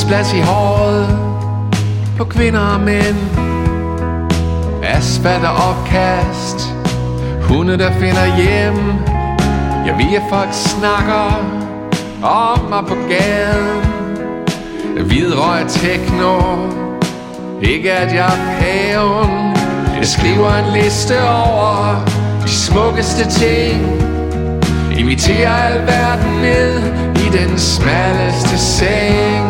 Isblas i håret på kvinder og mænd. Asfalt og opkast, hunde der finder hjem. Jeg ved at folk snakker om mig på gaden. Hvid røg techno, ikke at jeg er paven. Jeg skriver en liste over de smukkeste ting. Inviterer alverden ned i den smalleste seng.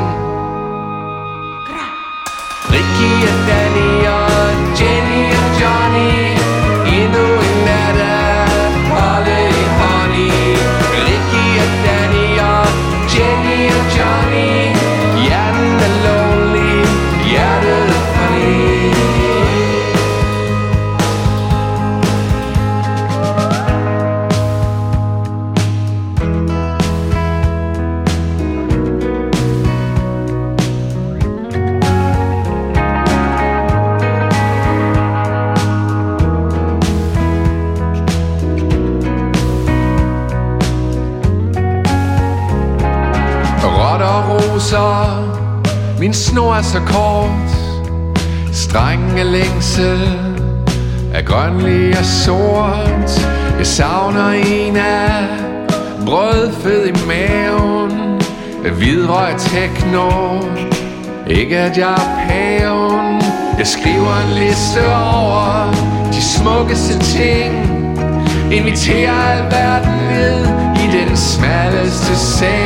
Ricky og Danny og Jenny og Johnny, endnu en nat af Polly Honey. Ricky og Danny og Jenny og Johnny, hjerten er lonely, hjertet er funny. Min snor er så kort, strenge længsel er grønlig og sort. Jeg savner en af brødfed i maven, hvidrøg techno, ikke at jeg er paven. Jeg skriver en liste over de smukkeste ting. Inviterer alverden ned i den smalleste seng.